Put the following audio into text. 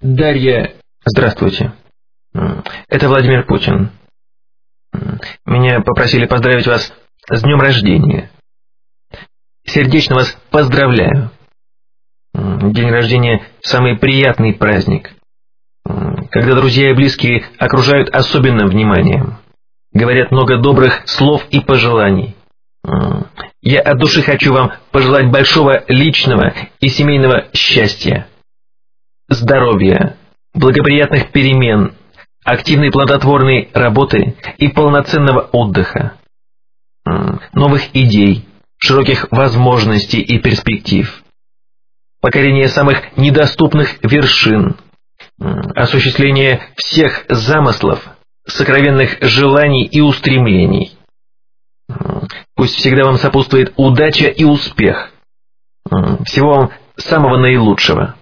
Дарья... Здравствуйте. Это Владимир Путин. Меня попросили поздравить вас с днем рождения. Сердечно вас поздравляю. День рождения – самый приятный праздник, когда друзья и близкие окружают особенным вниманием, говорят много добрых слов и пожеланий. Я от души хочу вам пожелать большого личного и семейного счастья, здоровья, благоприятных перемен, активной плодотворной работы и полноценного отдыха, новых идей, широких возможностей и перспектив, покорения самых недоступных вершин, осуществления всех замыслов, сокровенных желаний и устремлений. Пусть всегда вам сопутствует удача и успех. Всего вам самого наилучшего.